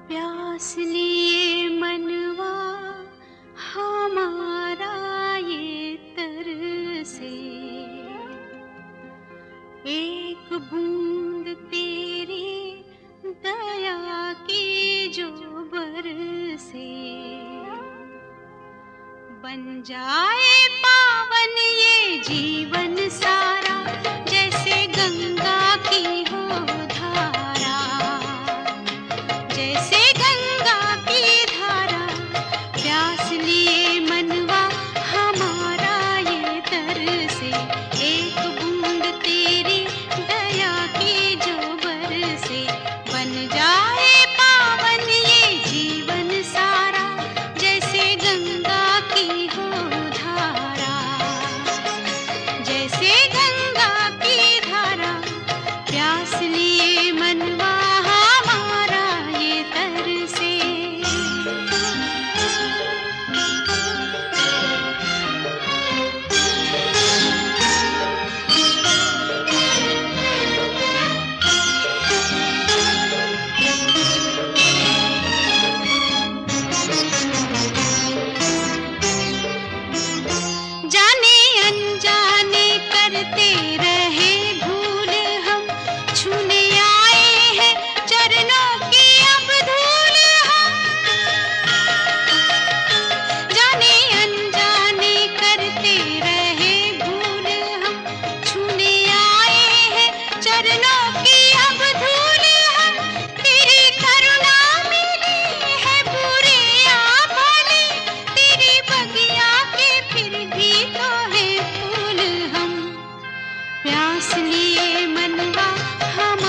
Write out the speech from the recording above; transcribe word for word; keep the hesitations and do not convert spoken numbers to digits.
प्यास लिए मनवा हमारा ये तरसे, एक बूंद तेरी दया की जो बरसे, बन जाए पावन ये जीवन सारा, जैसे गंगा की हो धारा, जैसे गंगा की धारा। प्यास लिए मनवा हमारा ये तरसे, एक बूंद तेरी दया की जो बरसे, बन जाए पावन ये जीवन सारा, जैसे गंगा की हो धारा, जैसे गंगा की धारा। प्यास लिए मनवा हमारा ये तरसे। जाने अनजाने करते रहे भूल हम, छूने आए हैं चरणों की अब धूल हम। जाने अनजाने करते रहे भूल हम, छूने आए हैं चरणों की अब धूल हम। तेरी करुणा मिली है बुरे या भले, तेरी बगिया के फिर भी तो है फूल हम। प्यास लिए मनवा हम